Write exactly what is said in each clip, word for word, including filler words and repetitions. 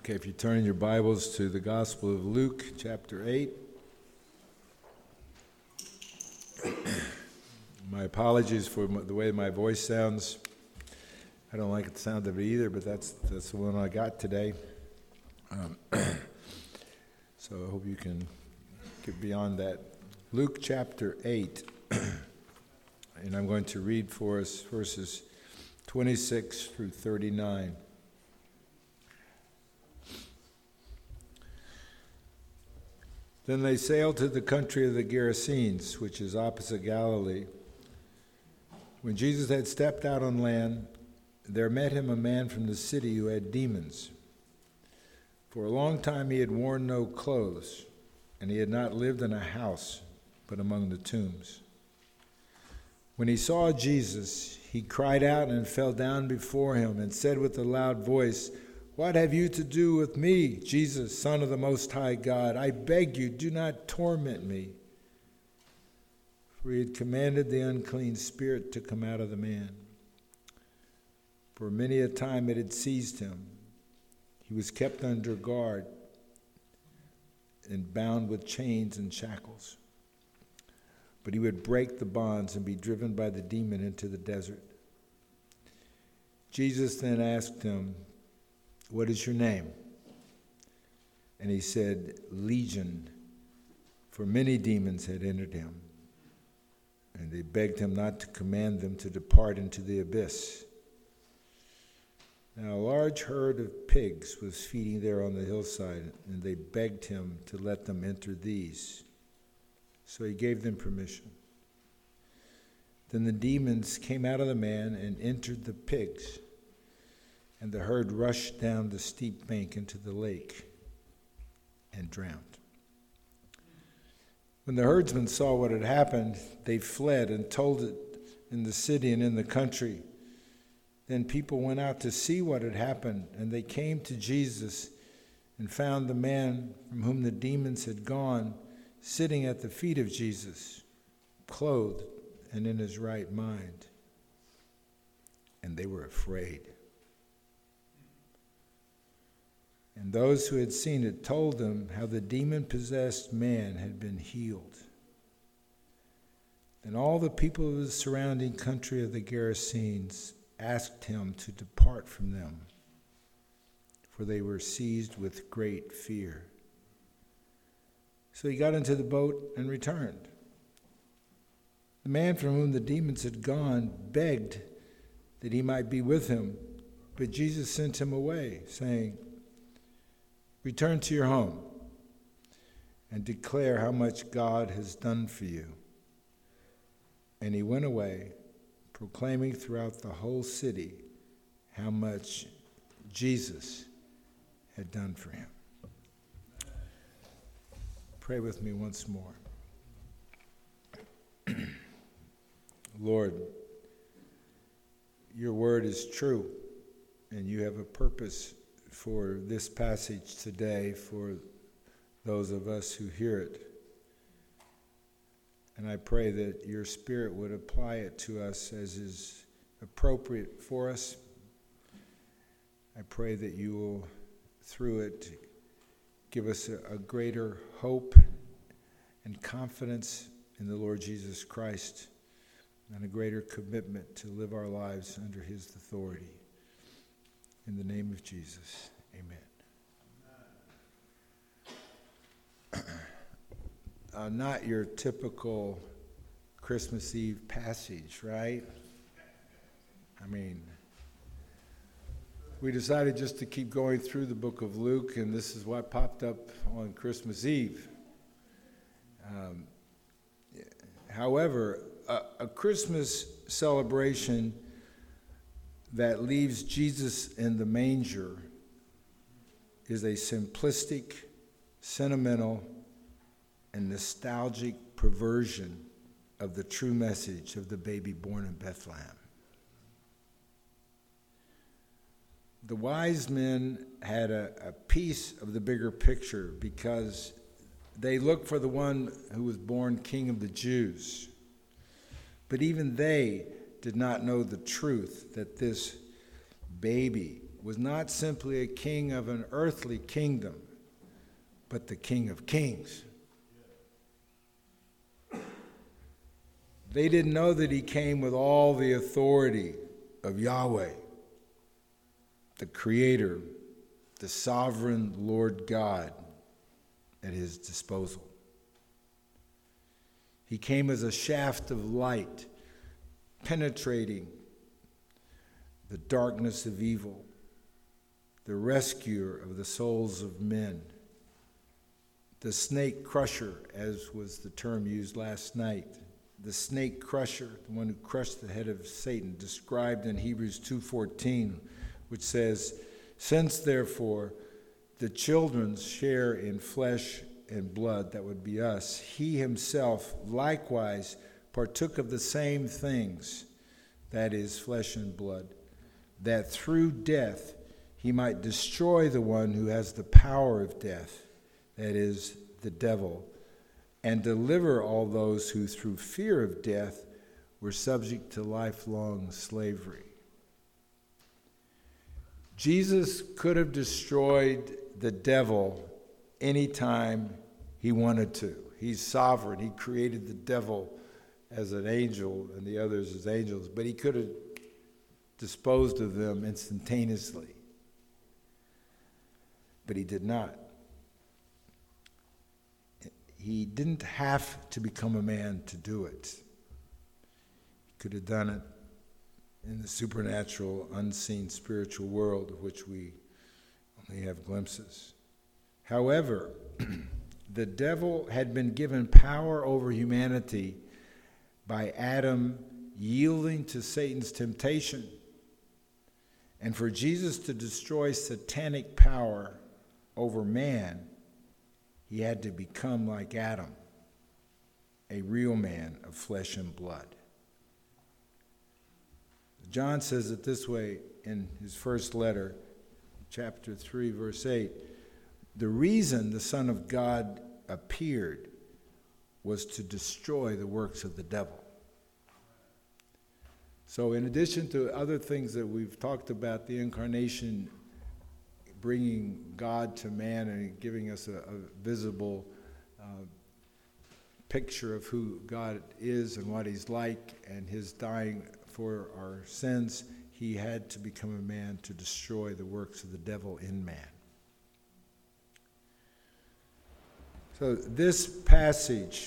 Okay, if you turn in your Bibles to the Gospel of Luke, chapter eight. My apologies for the way my voice sounds. I don't like the sound of it either, but that's that's the one I got today. Um, so I hope you can get beyond that. Luke chapter eight, and I'm going to read for us verses twenty-six through thirty-nine. Then they sailed to the country of the Gerasenes, which is opposite Galilee. When Jesus had stepped out on land, there met him a man from the city who had demons. For a long time he had worn no clothes, and he had not lived in a house, but among the tombs. When he saw Jesus, he cried out and fell down before him and said with a loud voice, "What have you to do with me, Jesus, Son of the Most High God? I beg you, do not torment me." For he had commanded the unclean spirit to come out of the man. For many a time it had seized him. He was kept under guard and bound with chains and shackles. But he would break the bonds and be driven by the demon into the desert. Jesus then asked him, "What is your name?" And he said, "Legion," for many demons had entered him. And they begged him not to command them to depart into the abyss. Now a large herd of pigs was feeding there on the hillside, and they begged him to let them enter these. So he gave them permission. Then the demons came out of the man and entered the pigs, and the herd rushed down the steep bank into the lake and drowned. When the herdsmen saw what had happened, they fled and told it in the city and in the country. Then people went out to see what had happened, and they came to Jesus and found the man from whom the demons had gone sitting at the feet of Jesus, clothed and in his right mind. And they were afraid. And those who had seen it told them how the demon-possessed man had been healed. Then all the people of the surrounding country of the Gerasenes asked him to depart from them, for they were seized with great fear. So he got into the boat and returned. The man from whom the demons had gone begged that he might be with him, but Jesus sent him away, saying, "Return to your home and declare how much God has done for you." And he went away, proclaiming throughout the whole city how much Jesus had done for him. Pray with me once more. Lord, your word is true, and you have a purpose for this passage today for those of us who hear it. And I pray that your Spirit would apply it to us as is appropriate for us. I pray that you will, through it, give us a, a greater hope and confidence in the Lord Jesus Christ and a greater commitment to live our lives under his authority. In the name of Jesus, amen. Uh, not your typical Christmas Eve passage, right? I mean, we decided just to keep going through the book of Luke, and this is what popped up on Christmas Eve. Um, however, a, a Christmas celebration that leaves Jesus in the manger is a simplistic, sentimental, and nostalgic perversion of the true message of the baby born in Bethlehem. The wise men had a, a piece of the bigger picture because they looked for the one who was born King of the Jews. But even they did not know the truth that this baby was not simply a king of an earthly kingdom, but the King of Kings. They didn't know that he came with all the authority of Yahweh, the Creator, the sovereign Lord God, at his disposal. He came as a shaft of light, penetrating the darkness of evil, the rescuer of the souls of men, the snake crusher, as was the term used last night. The snake crusher, the one who crushed the head of Satan, described in Hebrews two fourteen, which says, "Since therefore the children share in flesh and blood," that would be us, "he himself likewise partook of the same things," that is, flesh and blood, "that through death he might destroy the one who has the power of death, that is, the devil, and deliver all those who through fear of death were subject to lifelong slavery." Jesus could have destroyed the devil anytime he wanted to. He's sovereign. He created the devil as an angel and the others as angels, but he could have disposed of them instantaneously. But he did not. He didn't have to become a man to do it. He could have done it in the supernatural, unseen spiritual world of which we only have glimpses. However, the devil had been given power over humanity by Adam yielding to Satan's temptation. And for Jesus to destroy satanic power over man, he had to become like Adam, a real man of flesh and blood. John says it this way in his first letter, chapter three, verse eight. The reason the Son of God appeared was to destroy the works of the devil. So in addition to other things that we've talked about, the incarnation bringing God to man and giving us a, a visible uh, picture of who God is and what he's like, and his dying for our sins, he had to become a man to destroy the works of the devil in man. So this passage,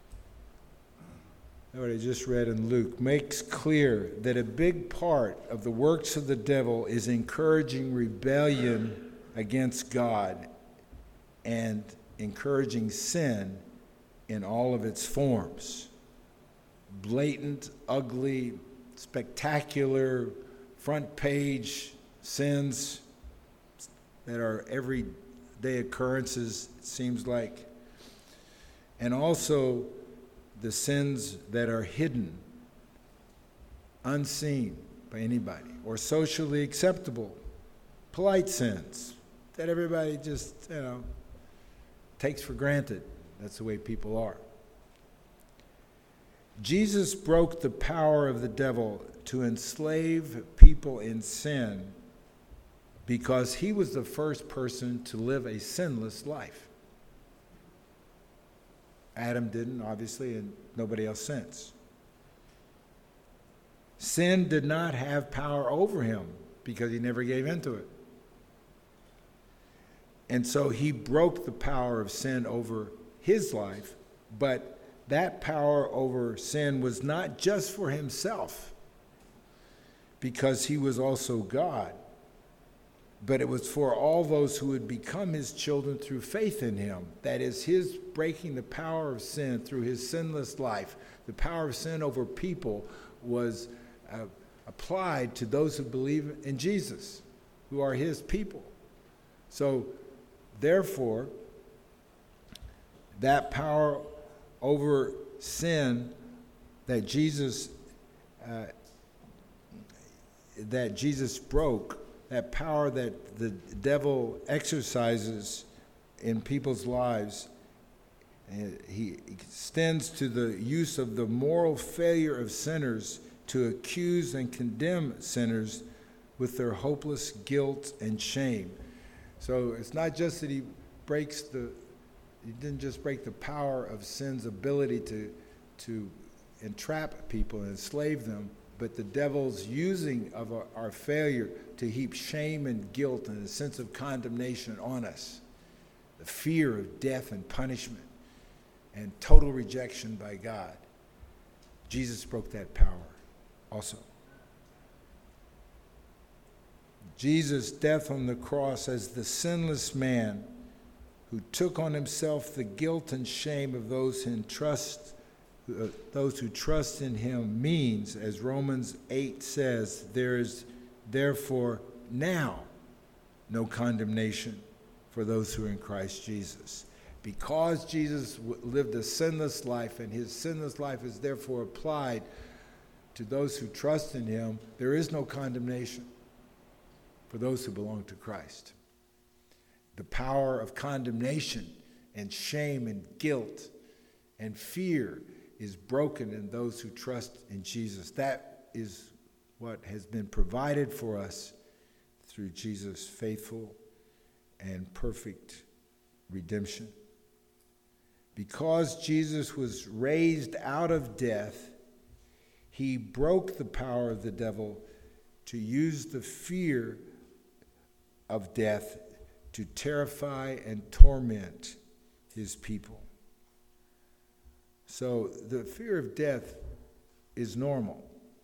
what I just read in Luke, makes clear that a big part of the works of the devil is encouraging rebellion against God and encouraging sin in all of its forms. Blatant, ugly, spectacular, front page sins that are everyday occurrences, it seems like. And also the sins that are hidden, unseen by anybody, or socially acceptable, polite sins that everybody just, you know, takes for granted. That's the way people are. Jesus broke the power of the devil to enslave people in sin because he was the first person to live a sinless life. Adam didn't, obviously, and nobody else since. Sin did not have power over him because he never gave in to it. And so he broke the power of sin over his life, but that power over sin was not just for himself, because he was also God, but it was for all those who would become his children through faith in him. That is, his breaking the power of sin through his sinless life. The power of sin over people was uh, applied to those who believe in Jesus, who are his people. So, therefore, that power over sin that Jesus uh, that Jesus broke, that power that the devil exercises in people's lives, uh, he extends to the use of the moral failure of sinners to accuse and condemn sinners with their hopeless guilt and shame. So it's not just that he breaks the, he didn't just break the power of sin's ability to, to entrap people and enslave them, but the devil's using of our, our failure to heap shame and guilt and a sense of condemnation on us, the fear of death and punishment and total rejection by God. Jesus broke that power also. Jesus' death on the cross as the sinless man who took on himself the guilt and shame of those who trust, uh, those who trust in him means, as Romans eight says, there is therefore now no condemnation for those who are in Christ Jesus. Because Jesus lived a sinless life and his sinless life is therefore applied to those who trust in him, there is no condemnation for those who belong to Christ. The power of condemnation and shame and guilt and fear is broken in those who trust in Jesus. That is what has been provided for us through Jesus' faithful and perfect redemption. Because Jesus was raised out of death, he broke the power of the devil to use the fear of death to terrify and torment his people. So the fear of death is normal,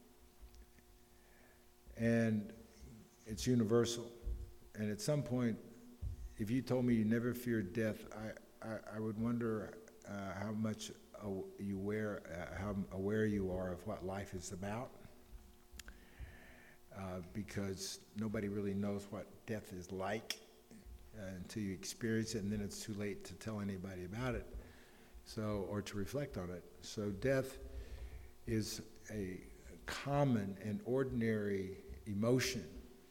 and it's universal. And at some point, if you told me you never feared death, I, I, I would wonder uh, how much uh, you aware, uh, how aware you are of what life is about. Uh, because nobody really knows what death is like uh, until you experience it, and then it's too late to tell anybody about it, so or to reflect on it. So death is a common and ordinary emotion.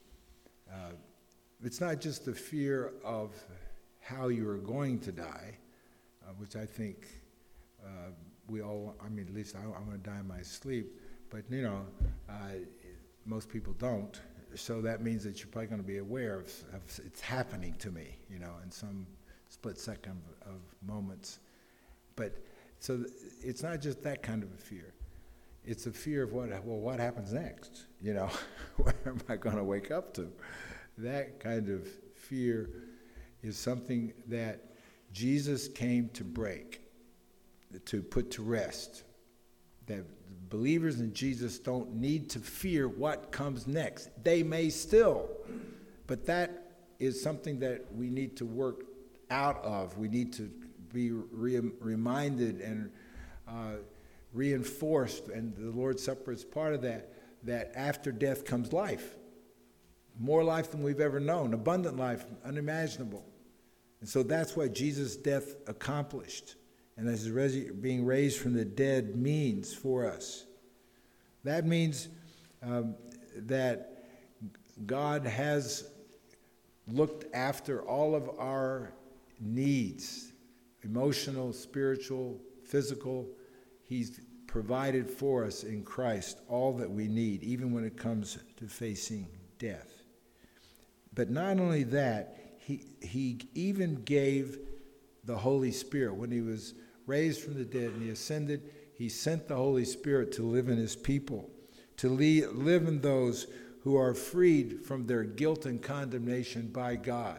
Uh, it's not just the fear of how you are going to die, uh, which I think uh, we all, I mean, at least I, I want to die in my sleep, but you know, uh, most people don't, so that means that you're probably going to be aware of, of it's happening to me, you know, in some split second of, of moments. But so th- it's not just that kind of a fear. It's a fear of what, well, what happens next? You know, where am I going to wake up to? That kind of fear is something that Jesus came to break, to put to rest. That believers in Jesus don't need to fear what comes next. They may still, but that is something that we need to work out of. We need to be re- reminded and uh, reinforced, and the Lord's Supper is part of that, that after death comes life. More life than we've ever known, abundant life, unimaginable. And so that's what Jesus' death accomplished. And as his being raised from the dead means for us. That means um, that God has looked after all of our needs, emotional, spiritual, physical. He's provided for us in Christ all that we need, even when it comes to facing death. But not only that, he, he even gave the Holy Spirit. When he was raised from the dead and he ascended, he sent the Holy Spirit to live in his people, to le- live in those who are freed from their guilt and condemnation by God.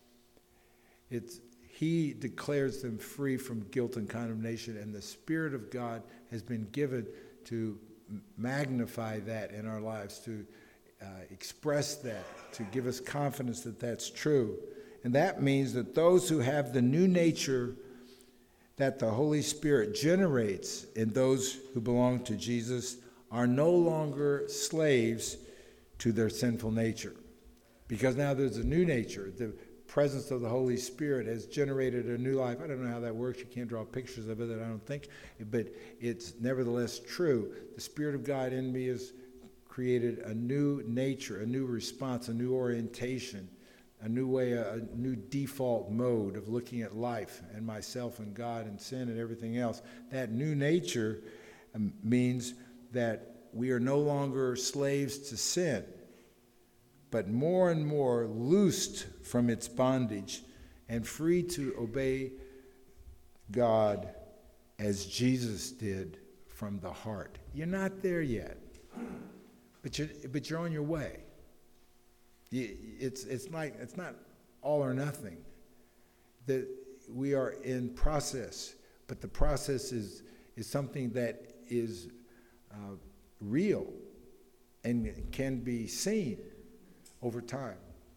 It's, he declares them free from guilt and condemnation, and the Spirit of God has been given to magnify that in our lives, to uh, express that, to give us confidence that that's true. And that means that those who have the new nature that the Holy Spirit generates in those who belong to Jesus are no longer slaves to their sinful nature. Because now there's a new nature. The presence of the Holy Spirit has generated a new life. I don't know how that works. You can't draw pictures of it, I don't think. But it's nevertheless true. The Spirit of God in me has created a new nature, a new response, a new orientation, a new way, a, a new default mode of looking at life and myself and God and sin and everything else. That new nature um, means that we are no longer slaves to sin. but more and more loosed from its bondage and free to obey God as Jesus did from the heart. You're not there yet, but you're, but you're on your way. You, it's, it's, like, it's not all or nothing. That we are in process, but the process is, is something that is uh, real and can be seen over time.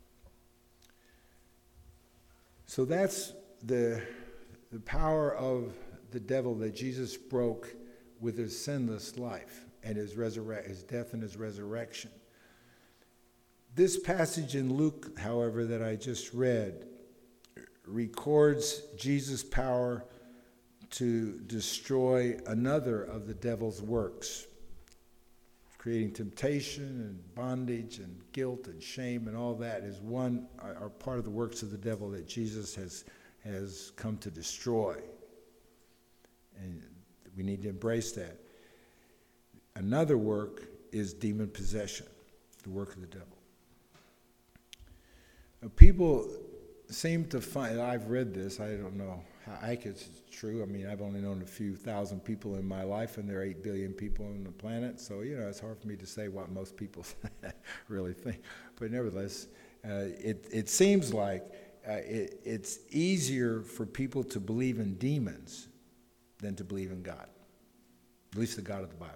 So that's the, the power of the devil that Jesus broke with his sinless life and his, resurre- his death and his resurrection. This passage in Luke, however, that I just read, records Jesus' power to destroy another of the devil's works, creating temptation and bondage and guilt and shame and all that is one are part of the works of the devil that Jesus has has come to destroy. And we need to embrace that. Another work is demon possession, the work of the devil. Now, people seem to find, I've read this, I don't know how accurate it's true. I mean, I've only known a few thousand people in my life, and there are eight billion people on the planet, so, you know, it's hard for me to say what most people really think. But nevertheless, uh, it, it seems like uh, it, it's easier for people to believe in demons than to believe in God, at least the God of the Bible.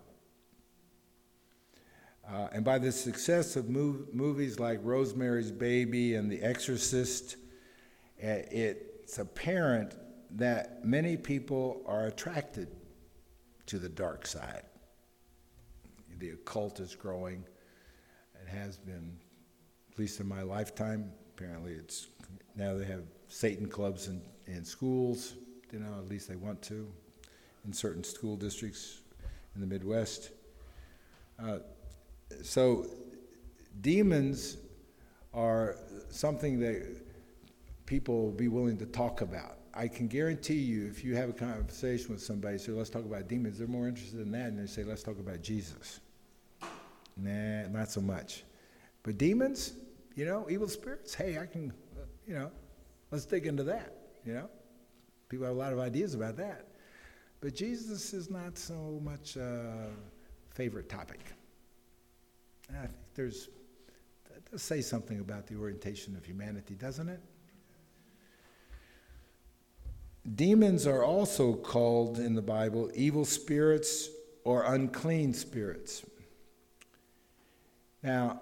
Uh, and by the success of mov- movies like Rosemary's Baby and The Exorcist, uh, it's apparent that many people are attracted to the dark side. The occult is growing. It has been, at least in my lifetime. Apparently, it's now they have Satan clubs in, in schools. You know, at least they want to, in certain school districts in the Midwest. Uh, so, demons are something that people will be willing to talk about. I can guarantee you, if you have a conversation with somebody, say, let's talk about demons, they're more interested in that than they say, let's talk about Jesus. Nah, not so much. But demons, you know, evil spirits, hey, I can, you know, let's dig into that, you know. People have a lot of ideas about that. But Jesus is not so much a favorite topic. And I think there's, that does say something about the orientation of humanity, doesn't it? Demons are also called in the Bible evil spirits or unclean spirits. Now,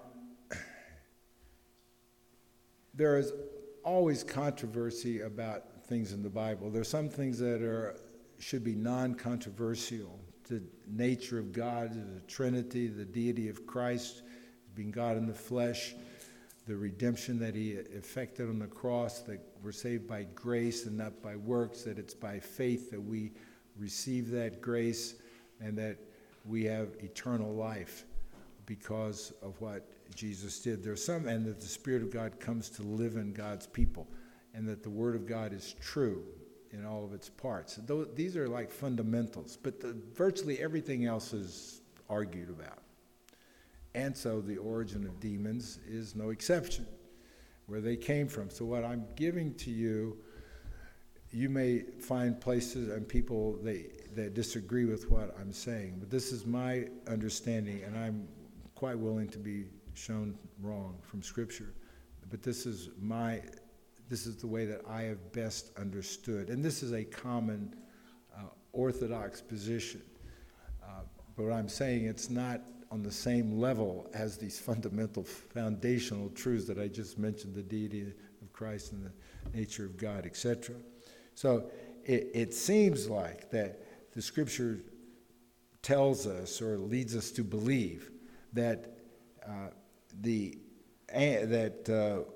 there is always controversy about things in the Bible. There are some things that are should be non-controversial. The nature of God, the Trinity, the deity of Christ, being God in the flesh, the redemption that he effected on the cross, that we're saved by grace and not by works, that it's by faith that we receive that grace and that we have eternal life because of what Jesus did. There's some, and that the Spirit of God comes to live in God's people, and that the Word of God is true in all of its parts. Those, these are like fundamentals, but the, virtually everything else is argued about. And so the origin of demons is no exception, where they came from. So what I'm giving to you, you may find places and people they, that disagree with what I'm saying, but this is my understanding, and I'm quite willing to be shown wrong from Scripture. But this is my, this is the way that I have best understood. And this is a common uh, orthodox position. Uh, but what I'm saying, it's not on the same level as these fundamental foundational truths that I just mentioned, the deity of Christ and the nature of God, et cetera. So it, it seems like that the Scripture tells us or leads us to believe that uh, the uh, that uh,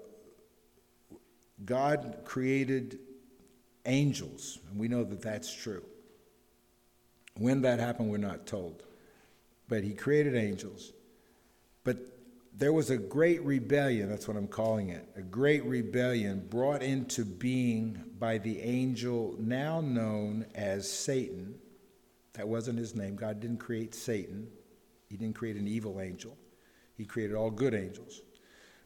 God created angels, and we know that that's true. When that happened, we're not told. But he created angels. But there was a great rebellion, that's what I'm calling it, a great rebellion brought into being by the angel now known as Satan. That wasn't his name. God didn't create Satan. He didn't create an evil angel. He created all good angels.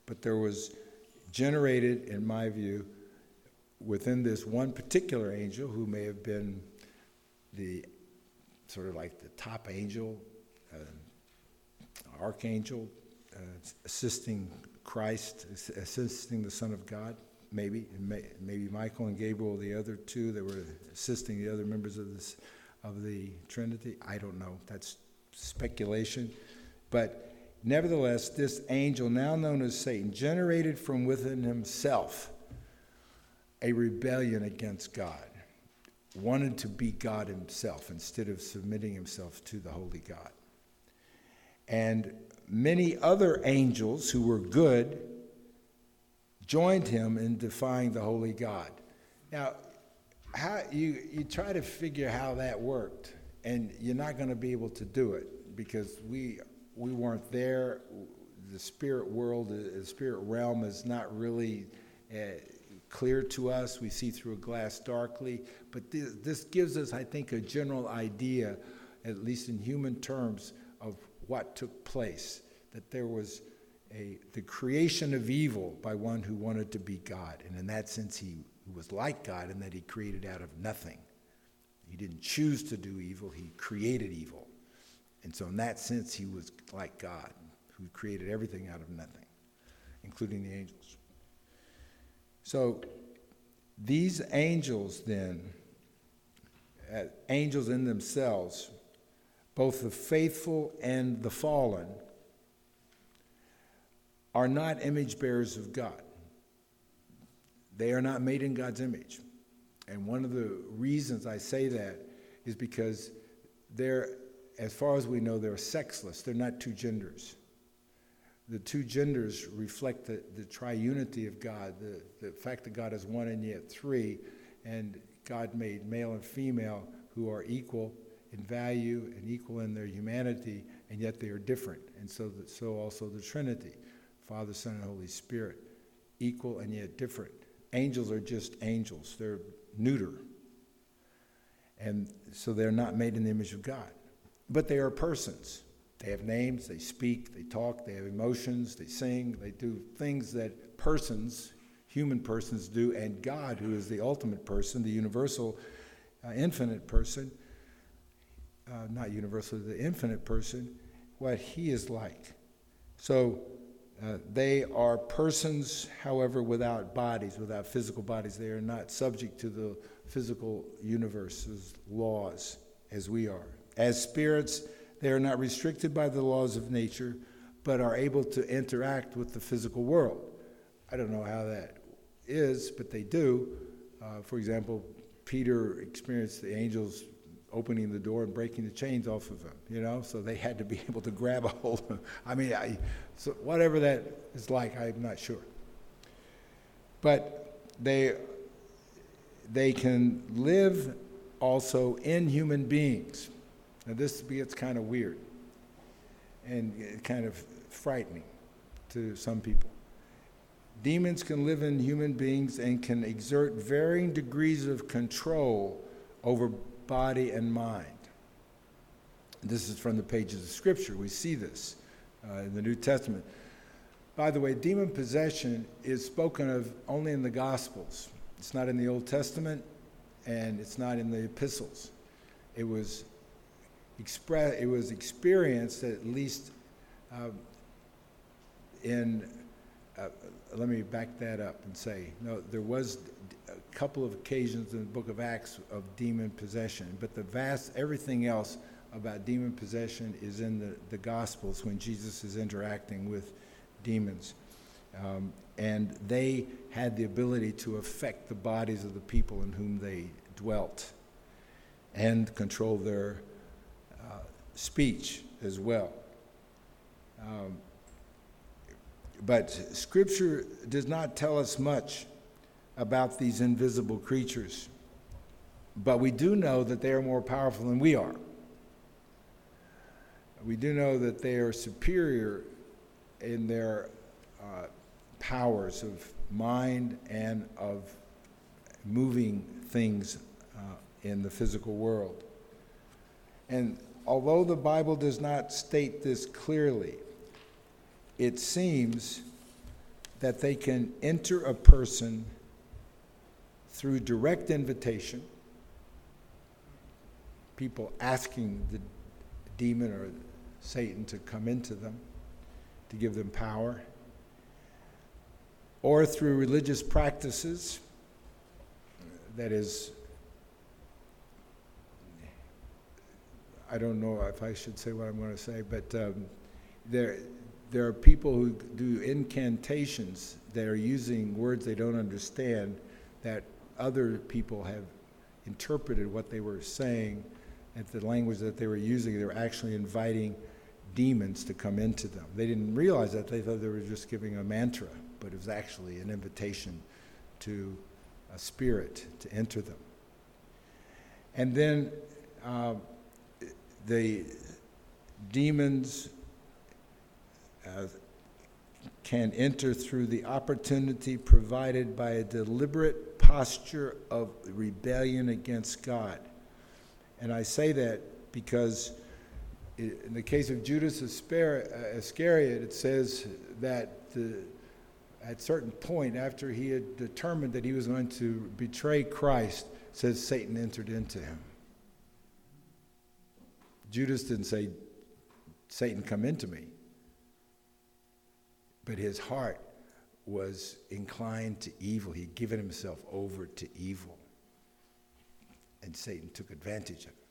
But there was generated, in my view, within this one particular angel, who may have been the sort of like the top angel, uh, archangel, uh, assisting Christ, assisting the Son of God, maybe, and may, maybe Michael and Gabriel, the other two that were assisting the other members of this of the Trinity. I don't know. That's speculation. But nevertheless, this angel, now known as Satan, generated from within himself a rebellion against God, wanted to be God himself instead of submitting himself to the holy God. And many other angels who were good joined him in defying the holy God. Now, how you, you try to figure how that worked, and you're not going to be able to do it because we we weren't there. The spirit world, the spirit realm is not really uh, clear to us. We see through a glass darkly. But this, this gives us, I think, a general idea, at least in human terms, of what took place. That there was a the creation of evil by one who wanted to be God. And in that sense, he was like God in that he created out of nothing. He didn't choose to do evil. He created evil. And so in that sense, he was like God, who created everything out of nothing, including the angels. So these angels then, uh, angels in themselves, both the faithful and the fallen, are not image bearers of God. They are not made in God's image. And one of the reasons I say that is because they're, as far as we know, they're sexless. They're not two genders. The two genders reflect the, the triunity of God, the, the fact that God is one and yet three, and God made male and female who are equal in value and equal in their humanity, and yet they are different. And so, the, so also the Trinity, Father, Son, and Holy Spirit, equal and yet different. Angels are just angels. They're neuter. And so they're not made in the image of God. But they are persons. They have names, they speak, they talk, they have emotions, they sing, they do things that persons, human persons do, and God, who is the ultimate person, the universal, uh, infinite person, uh, not universal, the infinite person, what he is like. So uh, they are persons, however, without bodies, without physical bodies. They are not subject to the physical universe's laws as we are. As spirits, they are not restricted by the laws of nature, but are able to interact with the physical world. I don't know how that is, but they do. Uh, for example, Peter experienced the angels opening the door and breaking the chains off of him, you know, so they had to be able to grab a hold of him. I mean, I, so whatever that is like, I'm not sure. But they, they can live also in human beings. Now this gets kind of weird and kind of frightening to some people. Demons can live in human beings and can exert varying degrees of control over body and mind. This is from the pages of Scripture. We see this uh, in the New Testament. By the way, demon possession is spoken of only in the Gospels. It's not in the Old Testament, and it's not in the epistles. It was Express, it was experienced at least uh, in, uh, let me back that up and say, no, there was a couple of occasions in the book of Acts of demon possession, but the vast, everything else about demon possession is in the, the Gospels when Jesus is interacting with demons. Um, and they had the ability to affect the bodies of the people in whom they dwelt and control their speech as well. Um, but Scripture does not tell us much about these invisible creatures, but we do know that they are more powerful than we are. We do know that they are superior in their uh, powers of mind and of moving things uh, in the physical world. And although the Bible does not state this clearly, it seems that they can enter a person through direct invitation, people asking the demon or Satan to come into them, to give them power, or through religious practices, that is, I don't know if I should say what I'm going to say, but um, there, there are people who do incantations that are using words they don't understand, that other people have interpreted what they were saying and the language that they were using. They were actually inviting demons to come into them. They didn't realize that. They thought they were just giving a mantra, but it was actually an invitation to a spirit to enter them. And then uh, the demons uh, can enter through the opportunity provided by a deliberate posture of rebellion against God. And I say that because in the case of Judas Iscariot, it says that the, at a certain point, after he had determined that he was going to betray Christ, it says Satan entered into him. Judas didn't say, Satan, come into me. But his heart was inclined to evil. He'd given himself over to evil. And Satan took advantage of it.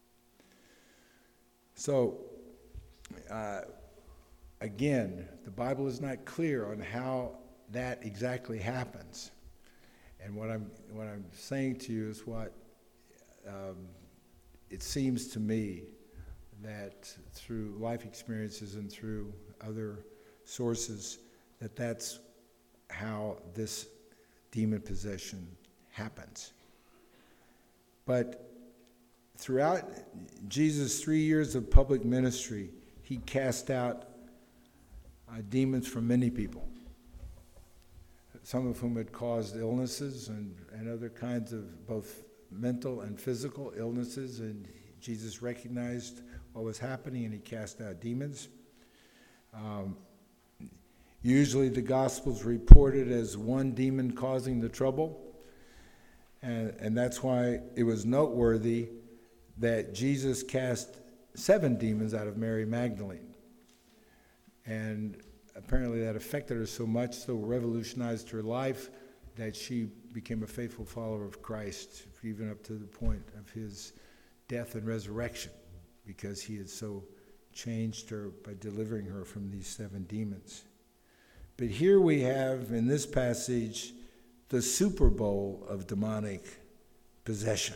So, uh, again, the Bible is not clear on how that exactly happens. And what I'm what I'm saying to you is what um, it seems to me that through life experiences and through other sources, that that's how this demon possession happens. But throughout Jesus' three years of public ministry, he cast out uh, demons from many people, some of whom had caused illnesses and, and other kinds of both mental and physical illnesses, and Jesus recognized what was happening and he cast out demons. Um, usually the Gospels reported as one demon causing the trouble. And, and that's why it was noteworthy that Jesus cast seven demons out of Mary Magdalene. And apparently that affected her so much, so revolutionized her life, that she became a faithful follower of Christ, even up to the point of his death and resurrection, because he had so changed her by delivering her from these seven demons. But here we have, in this passage, the Super Bowl of demonic possession.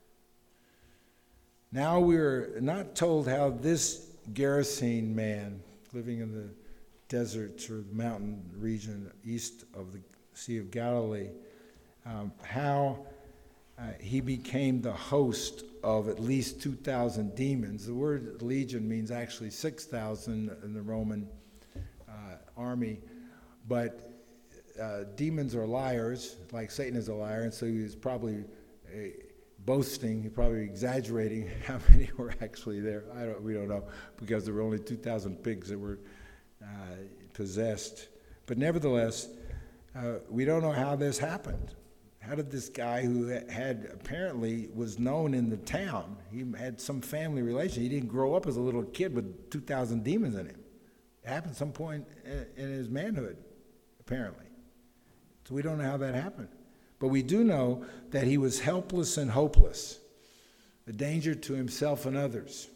Now we're not told how this Gerasene man, living in the deserts or the mountain region east of the Sea of Galilee, um, how uh, he became the host of at least two thousand demons. The word legion means actually six thousand in the Roman uh, army, but Uh, demons are liars, like Satan is a liar, and so he was probably uh, boasting, he probably exaggerating how many were actually there. I don't, we don't know, because there were only two thousand pigs that were uh, possessed. But nevertheless, uh, we don't know how this happened. How did this guy who had apparently was known in the town, he had some family relation, he didn't grow up as a little kid with two thousand demons in him. It happened at some point in, in his manhood, apparently. So we don't know how that happened. But we do know that he was helpless and hopeless, a danger to himself and others.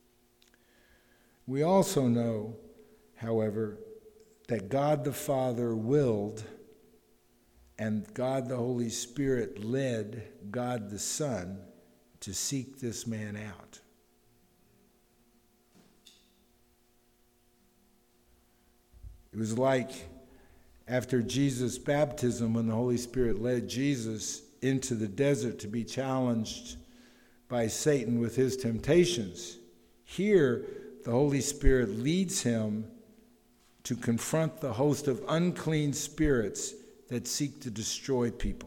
We also know, however, that God the Father willed and God the Holy Spirit led God the Son to seek this man out. It was like after Jesus' baptism, when the Holy Spirit led Jesus into the desert to be challenged by Satan with his temptations. Here, the Holy Spirit leads him to confront the host of unclean spirits that seek to destroy people.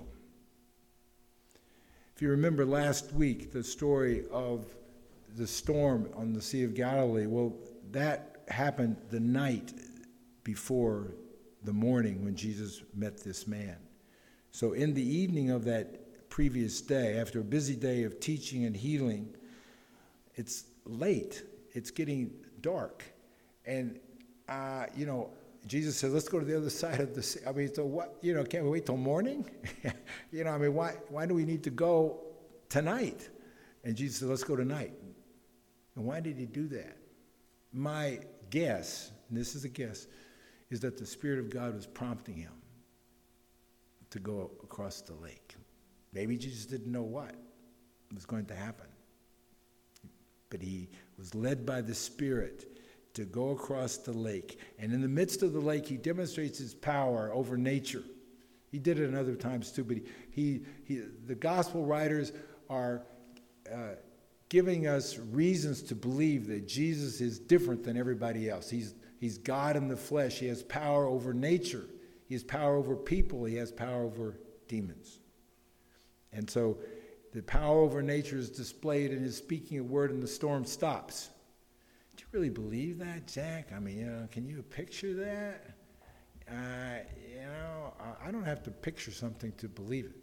If you remember last week, the story of the storm on the Sea of Galilee, well, that happened the night before the morning when Jesus met this man. So in the evening of that previous day, after a busy day of teaching and healing, it's late. It's getting dark. And, uh, you know, Jesus said, let's go to the other side of the sea. I mean, so what, you know, can't we wait till morning? you know, I mean, why, why do we need to go tonight? And Jesus said, let's go tonight. And why did he do that? My guess, and this is a guess, is that the Spirit of God was prompting him to go across the lake. Maybe Jesus didn't know what was going to happen. But he was led by the Spirit to go across the lake. And in the midst of the lake, he demonstrates his power over nature. He did it in other times too, but he, he, he the gospel writers are uh, giving us reasons to believe that Jesus is different than everybody else. He's, he's God in the flesh. He has power over nature. He has power over people. He has power over demons. And so the power over nature is displayed in his speaking a word and the storm stops. Do you really believe that, Jack? I mean, you know, can you picture that? Uh, you know, I don't have to picture something to believe it.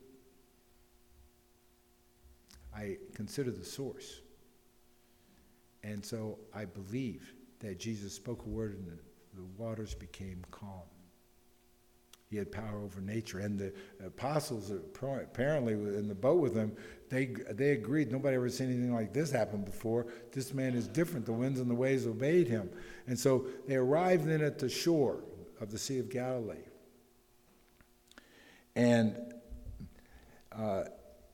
I consider the source. And so I believe that Jesus spoke a word and the, the waters became calm. He had power over nature. And the apostles, apparently in the boat with him, they they agreed. Nobody ever seen anything like this happen before. This man is different. The winds and the waves obeyed him. And so they arrived then at the shore of the Sea of Galilee. And uh,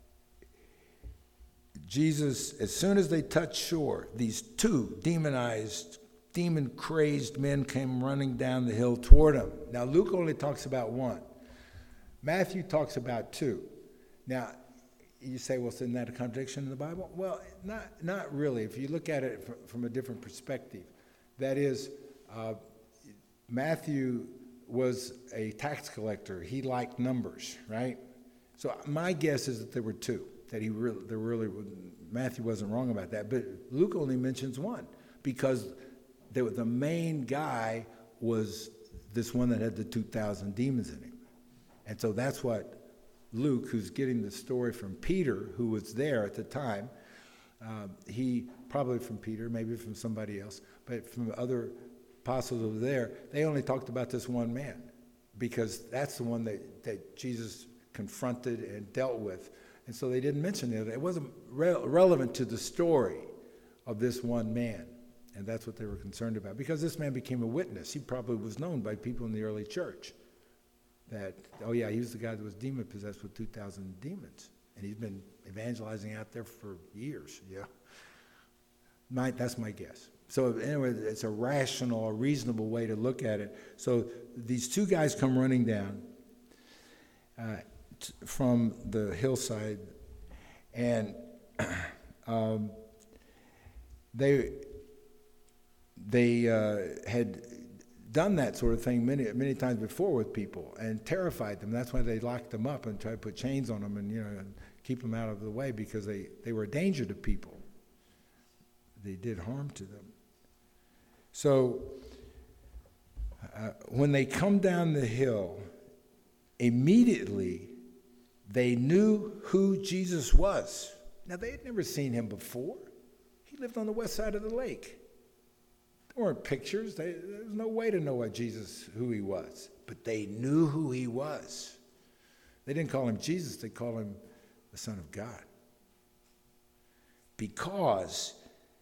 Jesus, as soon as they touched shore, these two demonized, demon-crazed men came running down the hill toward him. Now, Luke only talks about one. Matthew talks about two. Now, you say, well, isn't that a contradiction in the Bible? Well, not not really. If you look at it from, from a different perspective. That is, uh, Matthew was a tax collector. He liked numbers, right? So my guess is that there were two. That he really, there really, Matthew wasn't wrong about that. But Luke only mentions one because the, the main guy was this one that had the two thousand demons in him. And so that's what Luke, who's getting the story from Peter, who was there at the time, uh, he, probably from Peter, maybe from somebody else, but from other apostles over there, they only talked about this one man because that's the one that, that Jesus confronted and dealt with. And so they didn't mention it. It wasn't re- relevant to the story of this one man. And that's what they were concerned about. Because this man became a witness. He probably was known by people in the early church. That, oh yeah, he was the guy that was demon-possessed with two thousand demons. And he's been evangelizing out there for years. Yeah, my, That's my guess. So anyway, it's a rational, a reasonable way to look at it. So these two guys come running down uh, t- from the hillside. And um, they... They uh, had done that sort of thing many many times before with people and terrified them. That's why they locked them up and tried to put chains on them and you know and keep them out of the way because they, they were a danger to people. They did harm to them. So uh, when they come down the hill, immediately they knew who Jesus was. Now they had never seen him before. He lived on the west side of the lake. There weren't pictures. They, there was no way to know what Jesus, who he was. But they knew who he was. They didn't call him Jesus. They called him the Son of God. Because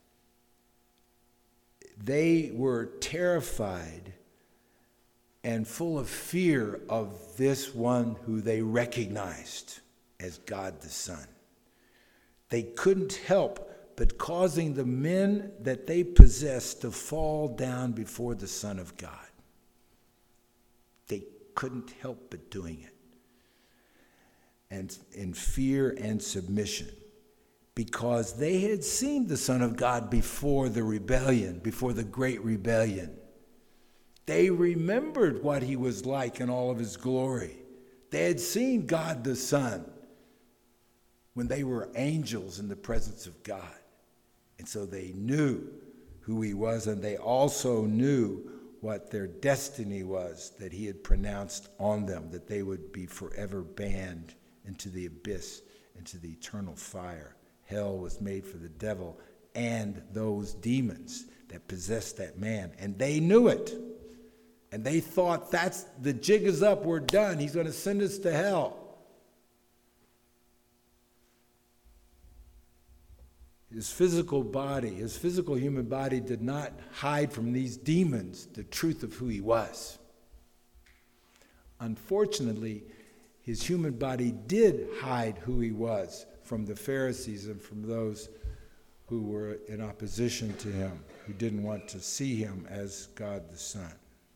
they were terrified and full of fear of this one who they recognized as God the Son. They couldn't help but causing the men that they possessed to fall down before the Son of God. They couldn't help but doing it. And in fear and submission. Because they had seen the Son of God before the rebellion, before the great rebellion. They remembered what he was like in all of his glory. They had seen God the Son when they were angels in the presence of God. And so they knew who he was, and they also knew what their destiny was that he had pronounced on them, that they would be forever banned into the abyss, into the eternal fire. Hell was made for the devil and those demons that possessed that man. And they knew it. And they thought, that's the jig is up, we're done. He's going to send us to hell. His physical body, his physical human body did not hide from these demons the truth of who he was. Unfortunately, his human body did hide who he was from the Pharisees and from those who were in opposition to him, who didn't want to see him as God the Son.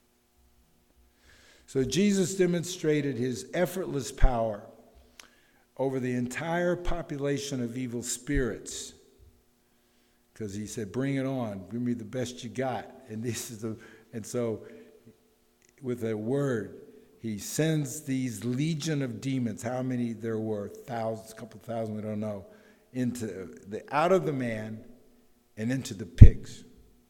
So Jesus demonstrated his effortless power over the entire population of evil spirits, because he said, bring it on, give me the best you got. And this is the and so with a word, he sends these legion of demons, how many there were, thousands, a couple thousand, we don't know, into the out of the man and into the pigs.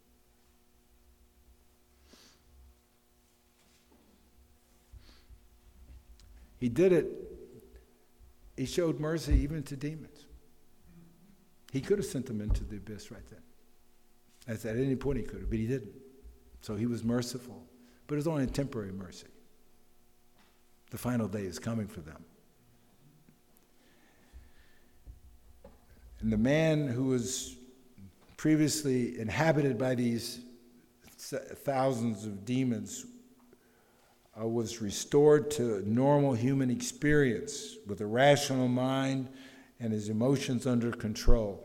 He did it, he showed mercy even to demons. He could have sent them into the abyss right then. As at any point he could have, but he didn't. So he was merciful. But it was only a temporary mercy. The final day is coming for them. And the man who was previously inhabited by these thousands of demons uh, was restored to normal human experience with a rational mind and his emotions under control.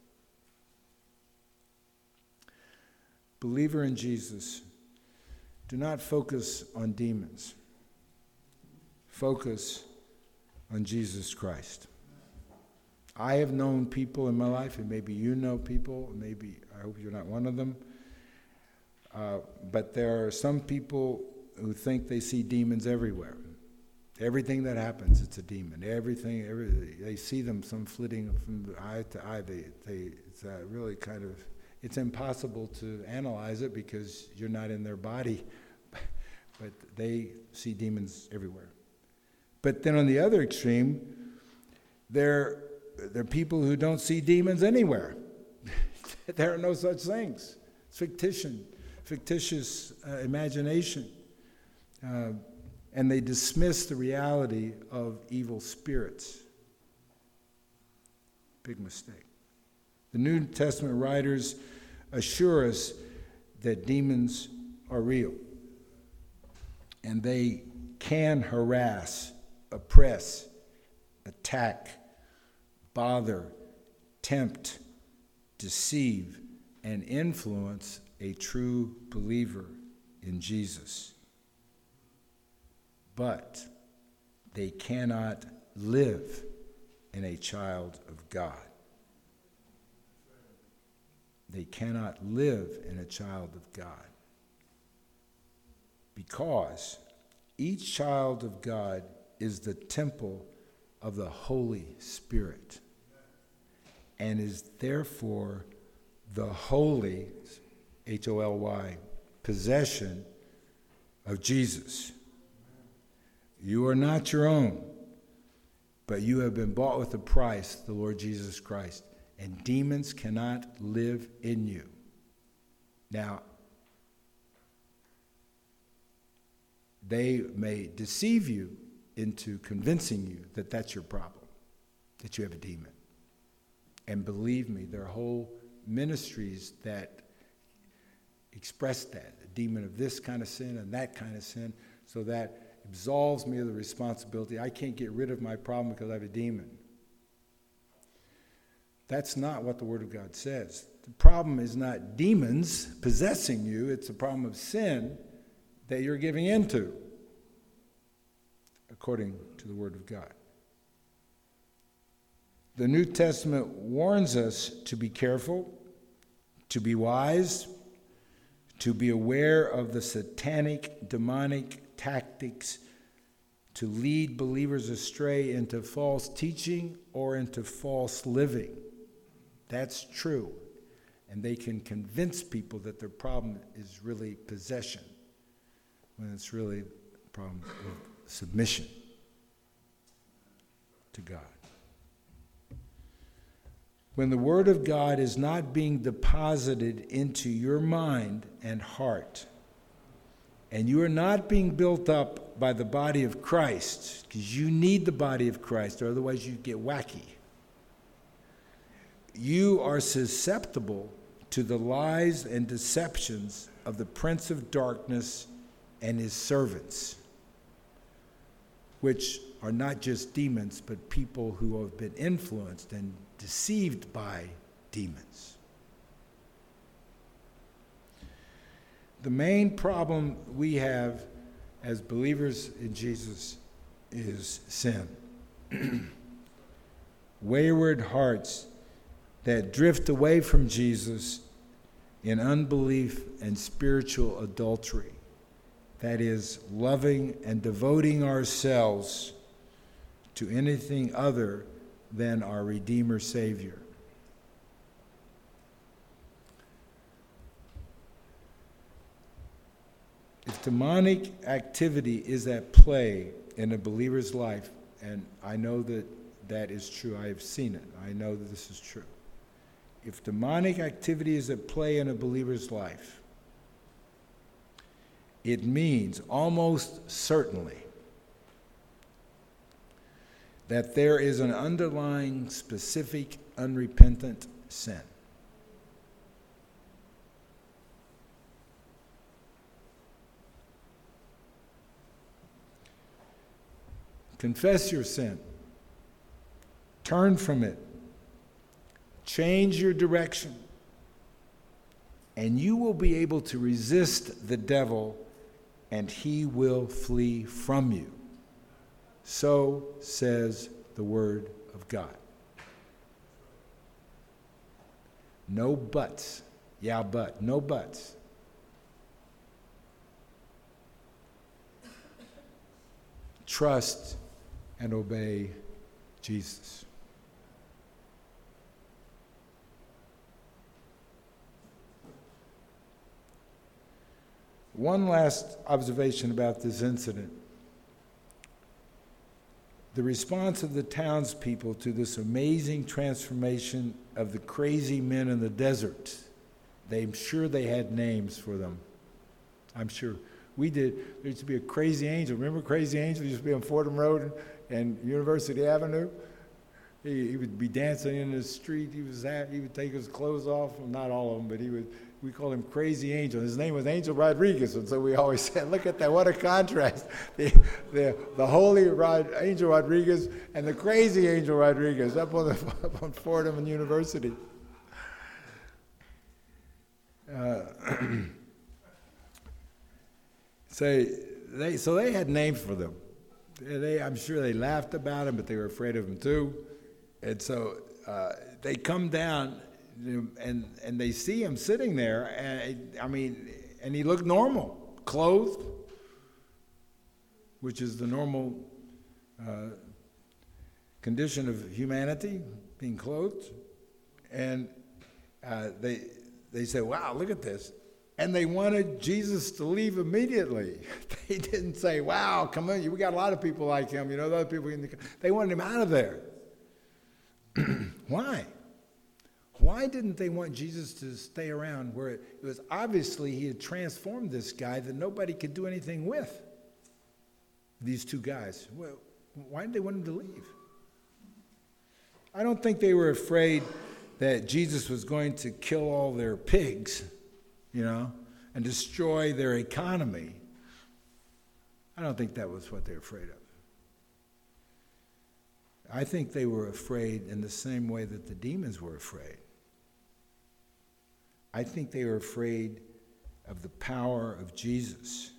Believer in Jesus, do not focus on demons. Focus on Jesus Christ. I have known people in my life, and maybe you know people, maybe, I hope you're not one of them, uh, but there are some people who think they see demons everywhere. Everything that happens, it's a demon. Everything, every, they see them, some flitting from eye to eye. They, they, it's uh, really kind of, it's impossible to analyze it because you're not in their body. But they see demons everywhere. But then on the other extreme, there, there are people who don't see demons anywhere. There are no such things. It's fictitious, fictitious uh, imagination. Uh, And they dismiss the reality of evil spirits. Big mistake. The New Testament writers assure us that demons are real. And they can harass, oppress, attack, bother, tempt, deceive, and influence a true believer in Jesus. But they cannot live in a child of God. They cannot live in a child of God. Because each child of God is the temple of the Holy Spirit and is therefore the holy, H O L Y, possession of Jesus. You are not your own, but you have been bought with a price, the Lord Jesus Christ, and demons cannot live in you. Now, they may deceive you into convincing you that that's your problem, that you have a demon. And believe me, there are whole ministries that express that, a demon of this kind of sin and that kind of sin, so that absolves me of the responsibility. I can't get rid of my problem because I have a demon. That's not what the Word of God says. The problem is not demons possessing you. It's a problem of sin that you're giving into, according to the Word of God. The New Testament warns us to be careful, to be wise, to be aware of the satanic, demonic tactics to lead believers astray into false teaching or into false living. That's true. And they can convince people that their problem is really possession. when it's really a problem of submission to God. When the Word of God is not being deposited into your mind and heart, and you are not being built up by the body of Christ, because you need the body of Christ, or otherwise you get wacky. You are susceptible to the lies and deceptions of the prince of darkness and his servants, which are not just demons, but people who have been influenced and deceived by demons. The main problem we have as believers in Jesus is sin. Wayward hearts that drift away from Jesus in unbelief and spiritual adultery. That is, loving and devoting ourselves to anything other than our Redeemer Savior. If demonic activity is at play in a believer's life, and I know that that is true, I have seen it, I know that this is true. If demonic activity is at play in a believer's life, it means almost certainly that there is an underlying specific unrepentant sin. Confess your sin. Turn from it. Change your direction. And you will be able to resist the devil, and he will flee from you. So says the Word of God. No buts. Yeah, but. No buts. Trust and obey Jesus. One last observation about this incident. The response of the townspeople to this amazing transformation of the crazy men in the desert. I'm sure they had names for them. I'm sure. We did. There used to be a crazy angel. Remember Crazy Angel? He used to be on Fordham Road and University Avenue. He, he would be dancing in the street. He was at, he would take his clothes off. Well, not all of them, but he would. We called him Crazy Angel. His name was Angel Rodriguez, and so we always said, "Look at that! What a contrast! The the, the holy Rod, Angel Rodriguez and the crazy Angel Rodriguez up on the up on Fordham and University." Uh, so they so they had names for them. They, I'm sure they laughed about him, but they were afraid of him too. And so uh, they come down, and and they see him sitting there, and I mean, and he looked normal, clothed, which is the normal uh, condition of humanity, being clothed. And uh, they they said, "Wow, look at this." And they wanted Jesus to leave immediately. They didn't say, "Wow, come on, we got a lot of people like him, you know, other people in the." They wanted him out of there. Why? Why didn't they want Jesus to stay around where it, it was obviously he had transformed this guy that nobody could do anything with? These two guys. Well, why did they want him to leave? I don't think they were afraid that Jesus was going to kill all their pigs, you know, and destroy their economy. I don't think that was what they were afraid of. I think they were afraid in the same way that the demons were afraid. I think they were afraid of the power of Jesus.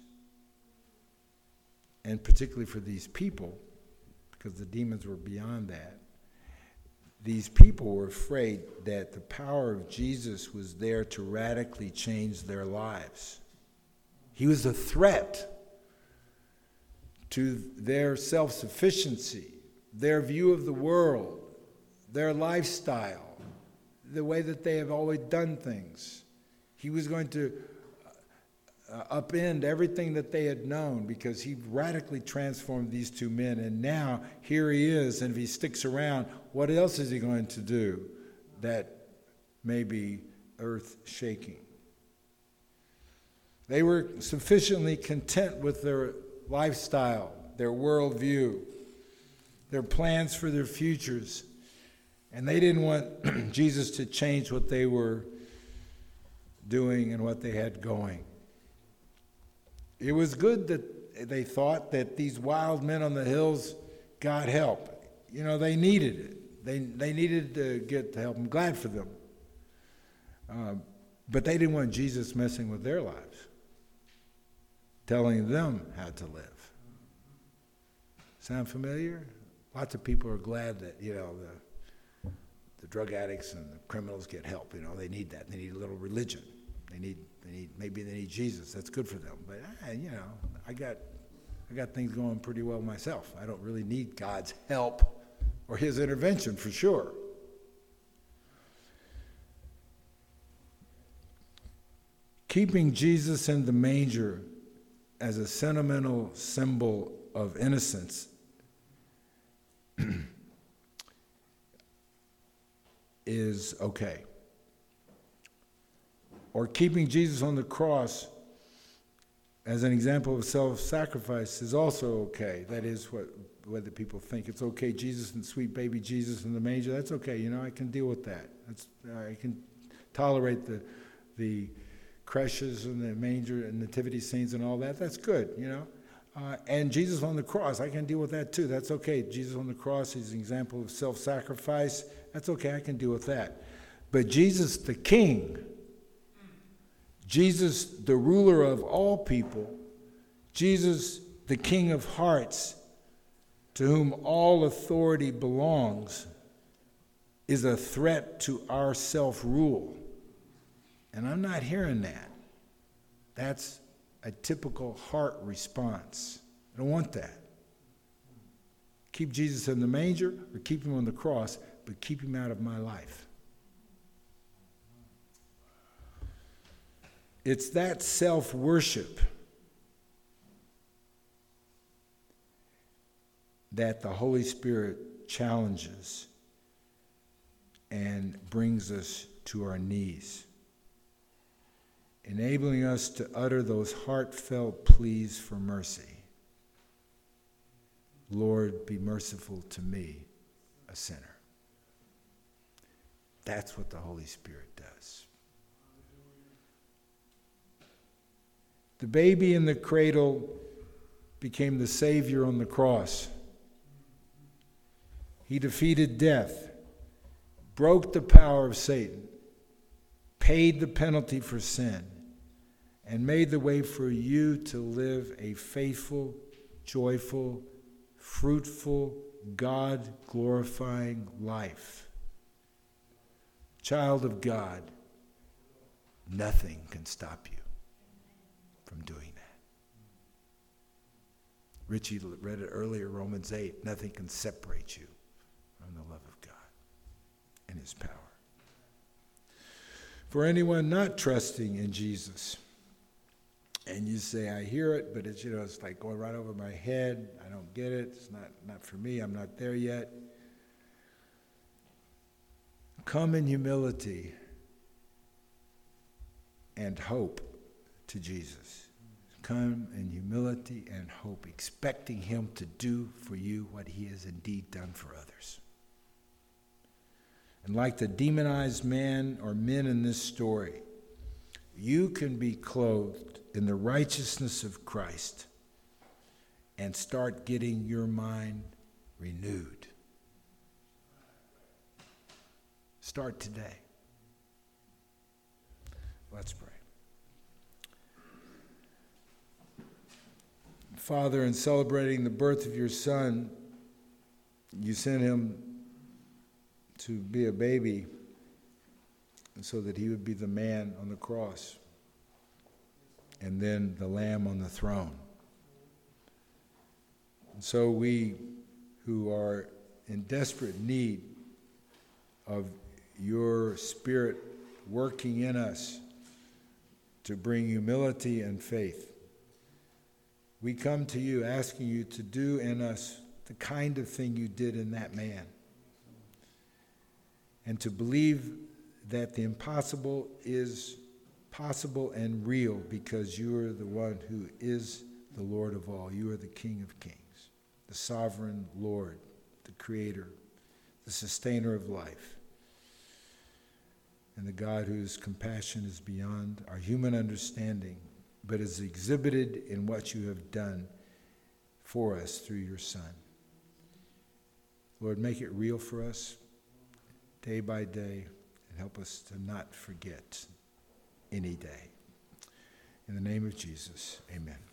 And particularly for these people, because the demons were beyond that, these people were afraid that the power of Jesus was there to radically change their lives. He was a threat to their self-sufficiency, their view of the world, their lifestyle, the way that they have always done things. He was going to uh, upend everything that they had known, because he radically transformed these two men. And now here he is, and if he sticks around, what else is he going to do that may be earth-shaking? They were sufficiently content with their lifestyle, their worldview, their plans for their futures, and they didn't want Jesus to change what they were doing and what they had going. It was good that they thought that these wild men on the hills got help. You know, they needed it. They, they needed to get the help. I'm glad for them. Uh, but they didn't want Jesus messing with their lives, telling them how to live. Sound familiar? Lots of people are glad that, you know, the, the drug addicts and the criminals get help. You know, they need that. They need a little religion. They need, they need, maybe they need Jesus. That's good for them. But, ah, you know, I got, I got things going pretty well myself. I don't really need God's help or his intervention for sure. Keeping Jesus in the manger as a sentimental symbol of innocence is okay. Or keeping Jesus on the cross as an example of self-sacrifice is also okay. That is what whether people think it's okay. Jesus and sweet baby Jesus in the manger, that's okay. You know, I can deal with that. That's, I can tolerate the the creches and the manger and nativity scenes and all that. That's good, you know. Uh, and Jesus on the cross, I can deal with that too. That's okay. Jesus on the cross is an example of self-sacrifice. That's okay. I can deal with that. But Jesus the King, Jesus the ruler of all people, Jesus the King of hearts, to whom all authority belongs, is a threat to our self-rule. And I'm not hearing that. That's a typical heart response. I don't want that. Keep Jesus in the manger or keep him on the cross, but keep him out of my life. It's that self-worship that the Holy Spirit challenges and brings us to our knees, enabling us to utter those heartfelt pleas for mercy. Lord, be merciful to me, a sinner. That's what the Holy Spirit does. The baby in the cradle became the Savior on the cross. He defeated death, broke the power of Satan, paid the penalty for sin, and made the way for you to live a faithful, joyful, fruitful, God-glorifying life. Child of God, nothing can stop you from doing that. Richie read it earlier, Romans eight, nothing can separate you from the love of God and his power. For anyone not trusting in Jesus, and you say, I hear it, but it's, you know, it's like going right over my head. I don't get it. It's not, not for me. I'm not there yet. Come in humility and hope to Jesus. Come in humility and hope, expecting him to do for you what he has indeed done for others. And like the demonized man or men in this story, you can be clothed in the righteousness of Christ and start getting your mind renewed. Start today. Let's pray. Father, in celebrating the birth of your Son, you sent him to be a baby so that he would be the man on the cross and then the Lamb on the throne. And so we who are in desperate need of your Spirit working in us to bring humility and faith. We come to you asking you to do in us the kind of thing you did in that man, and to believe that the impossible is possible and real because you are the one who is the Lord of all. You are the King of kings, the sovereign Lord, the creator, the sustainer of life, and the God whose compassion is beyond our human understanding, but is exhibited in what you have done for us through your Son. Lord, make it real for us day by day, and help us to not forget any day. In the name of Jesus, amen.